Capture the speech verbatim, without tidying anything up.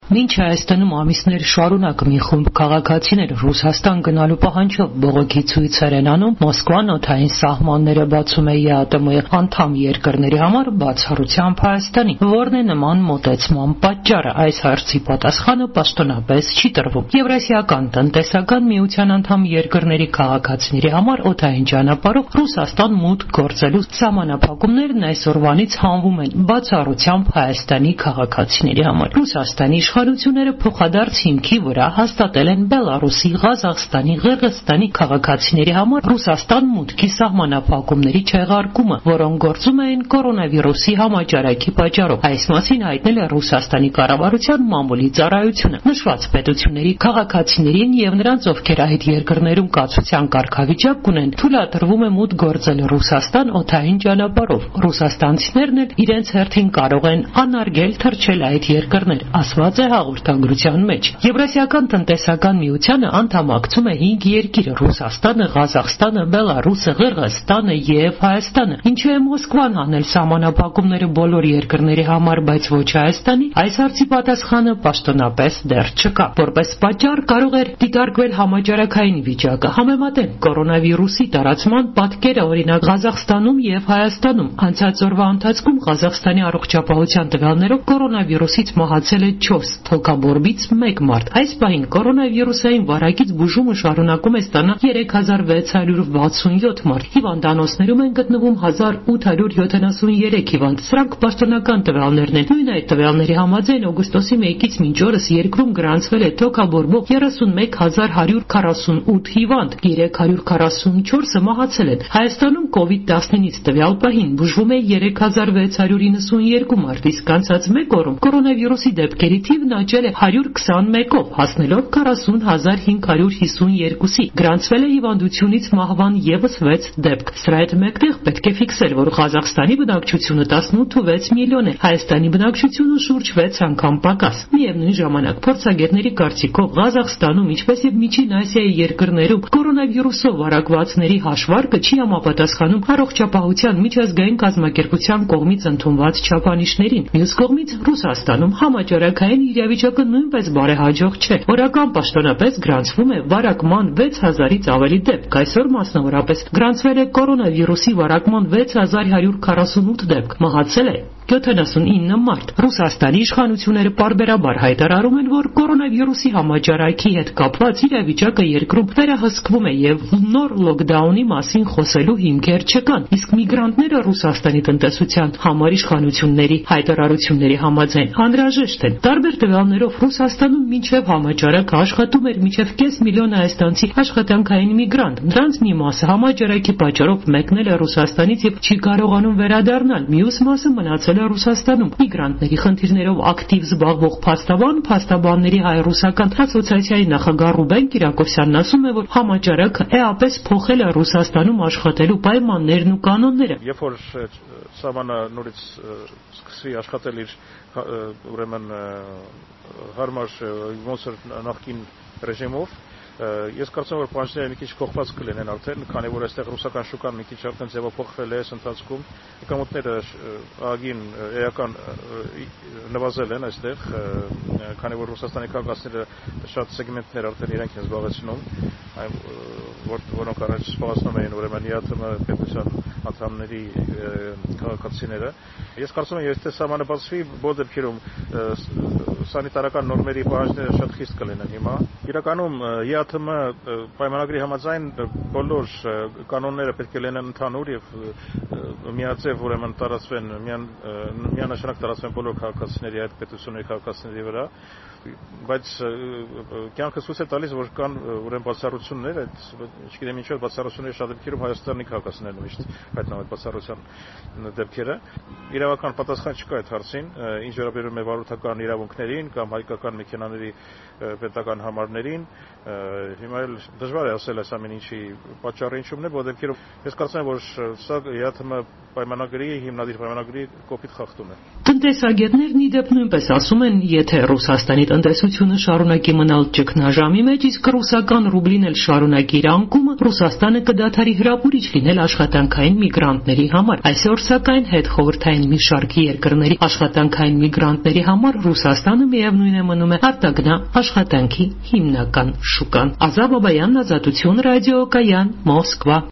Մինչ Հայաստանում ամիսներ շարունակ մի խումբ քաղաքացիներ Ռուսաստան գնալու պահանջով բողոքի ցույցեր են անում, Մոսկվան օդային սահմանները բացում է ԵԱՏՄ անդամ երկրների համար բացառությամբ Հայաստանի, որն է նման մոտեցման պատճառը։ Այս հարցի պատասխանը պաշտոնապես չի տրվում։ Եվրասիական տնտեսական միության անդամ երկրների քաղաքացիների համար օդային ճանապարհով Ռուսաստան մուտք գործելու սահմանափակումներն այսօրվանից հանվում են բացառությամբ Հայաստանի քաղաքացիների համար։ Ռուսաստանի իշխանությունները փոխադարձ հիմքի վրա հաստատել են Բելարուսի, Ղազախստանի, Ղырգызստանի քաղաքացիների համար Ռուսաստան մուտքի սահմանափակումների չեղարկումը, որոնք գործում էին կորոնավիրուսի համաճարակի պատճառով։ Այս մասին հայտնել է Ռուսաստանի կառավարության մամուլի ծառայությունը։ Նշված պետությունների քաղաքացիներին եւ նրանց, ովքեր այդ երկրներում կացության կարգավիճակ ունեն, թույլատրվում է մուտք գործել Ռուսաստան օդային ճանապարհով։ Ռուսաստանցիներն էլ իրենց հերթին կարող են անարգել թռչել այդ երկրներ, ասված է հաղորդագրության մեջ։ Եվրասիական տնտեսական միությանը անդամակցում է հինգ երկիր՝ Ռուսաստանը, Ղազախստանը, Բելարուսը, Ղырգызստանը եւ Հայաստանը։ Ինչու է Մոսկվան անել սահմանափակումները բոլոր երկրների համար, բայց ոչ Հայաստանի, այս հարցի պատասխանը պաշտոնապես դեռ չկա։ Որպես պատճառ կարող էր դիտարկվել համաճարակային վիճակը։ Համեմատենք կորոնավիրուսի տարածման պատկերը, օրինակ Ղազախստանում եւ Հայաստանում։ Անցած օրվա ընթացքում Ղազախստանի առողջապահության տվյալներով կորոնավիրուսից մահացել է չորս, թոքաբորբից մեկ մարդ։ Այս պահին կորոնավիրուսային վարակից բուժումը շարունակում է ստանալ երեք հազար վեց հարյուր վաթսունյոթ մարդ։ Հիվանդանոցներում են գտնվում հազար ութ հարյուր յոթանասունյերեք հիվանդ։ Սրանք պաշտոնական տվյալներն են։ Նույն այդ տվյալների համաձայն օգոստոսի մեկից մինչ օրս երկրում գրանցվել է թոքաբորբով երեսունմեկ հազար հարյուր քառասունութ հիվանդ, երեք հարյուր քառասունչորսը մահացել են։ Հայաստանում կովիդ տասնինից տվյալ պահին բուժվում է երեք հազար վեց հարյուր իննսունյերկու մարդ, իսկ անցած մեկ օրում կորոնավիրուսի դեպքերի թիվն աճել է հարյուր քսանմեկով, հասնելով քառասուն հազար հինգ հարյուր հիսունյերկուսի։ Գրանցվել է հիվանդությունից մահվան ևս վեց դեպք։ Սրա հետ մեկտեղ պետք է ֆիքսել, որ Ղազախստանի բնակչությունը տասնութ ու վեց միլիոն է, Հայաստանի բնակչությունը շուրջ վեց անգամ պակաս։ Միևնույն ժամանակ, փորձագետների կարծիքով Ղազախստանում, ինչպես եւ Միջին Ասիայի երկրներում կորոնավիրուսով վարակվածների հաշվարկը չի համապատասխանում առողջապահության միջազգային կազմակերպության կողմից ընդունված չափանիշներին։ Մյուս կողմից Ռուսաստանում համաճարակային իրավիճակը նույնպես բարեհաջող չէ։ Օրական պաշտոնապես գրանցվում է վարակման վեց հազարից ավելի դեպք։ Այսօր մասնավորապես գրանցվել է կորոնավիրուսի վարակման վեց հազար հարյուր քառասունութ դեպք։ Մահացել է յոթանասունինը մարդ։ Ռուսաստանի իշխանությունները պարբերաբար հայտարարում են, որ կորոնավիրուսի համաճարակի հետ կապված իրավիճակը երկրում վերահսկվում է եւ նոր լոկդաունի մասին խոսելու հիմքեր չկան։ Իսկ միգրանտները Ռուսաստանի տնտեսության համար իշխանությունների հայտարարությունների համաձայն անհրաժեշտ են։ Տարբեր տվյալներով Ռուսաստանում մինչև համաճարակը աշխատում էր մինչև կես միլիոն հայաստանցի աշխատանքային միգրանտ։ Նրանց մի մասը համաճարակի պատճառով մեկնել է Ռուսաստանից եւ չի կարողանում վերադառնալ։ Մյուս մասը մնացել Ռուսաստանում։ Միգրանտների խնդիրներով ակտիվ զբաղվող փաստաբան, փաստաբանների հայ-ռուսական ասոցիացիայի նախագահ Ռուբեն Կիրակոսյանն ասում է, որ համաճարակը էապես փոխել է Ռուսաստանում աշխատելու պայմաններն ու կանոնները։ Երբ որ սահմանը նորից սկսի աշխատել իր ուրեմն հարմար ոնց նախկին ռեժիմով, ես կարծում եմ, որ պահանջները մի քիչ փոխված կլինեն արդեն, քանի որ այստեղ ռուսական շուկան մի քիչ արդեն ձևափոխվել է այս ընթացքում։ Եկամուտները ագին էական նվազել են այստեղ, քանի որ Ռուսաստանի քաղաքացիները շատ սեգմենտներ արդեն իրենք են զբաղեցնում, որոնք առաջ զբաղեցնում էին ուրեմն ԵԱՏՄ պետության անդամների քաղաքացիները։ Ես կարծում եմ, եթե սահմանը բացվի, բոլոր դեպքերում սանիտարական նորմերի պահանջները շատ խիստ կլինեն հիմա։ Իրականում ԵԱՏՄ պայմանագրի համաձայն բոլոր կանոնները պետք է լինեն ընդհանուր եւ միաձև ուրեմն տարածվեն, միանշանակ տարածվեն բոլոր քաղաքացիների այդ պետությունների քաղաքացիների վրա, բայց կյանքը ցույց է տալիս, որ կան ուրեմն բացառություններ, այդ չգիտեմ ինչու բացառությունների շատ դեպքերում Հայաստանի քաղաքացիներն միշտ հայտնվում են բացառության դեպքերը։ Իրավական պատասխան չկա այդ հարցին, ինչ վերաբերում է վարորդական իրավունքներին կամ հայկական մեքենաների պետական համարներին Հիմա էլ դժվար է ասել այս ամեն ինչի պատճառը ինչումն է, որովհետև ես կարծում եմ, որ սա ԵԱԹՄ պայմանագրի, հիմնադիր պայմանագրի կոպիտ խախտում է։ Տնտեսագետներն ի դեպ նույնպես ասում են, եթե Ռուսաստանի տնտեսությունը շարունակի մնալ ճգնաժամի մեջ, իսկ ռուսական ռուբլին էլ շարունակի իր անկումը, Ռուսաստանը կդադարի հրապուրիչ լինել աշխատանքային միգրանտների համար։ Այսօր սակայն հետխորհրդային մի շարքի երկրների աշխատանքային միգրանտների համար Ռուսաստանը միևնույն է մնում է արտագնա աշխատանքի հիմնական շուկան։ Ազատ Բաբայան, Ազատություն ռադիո, Կայան, Մոսկվա։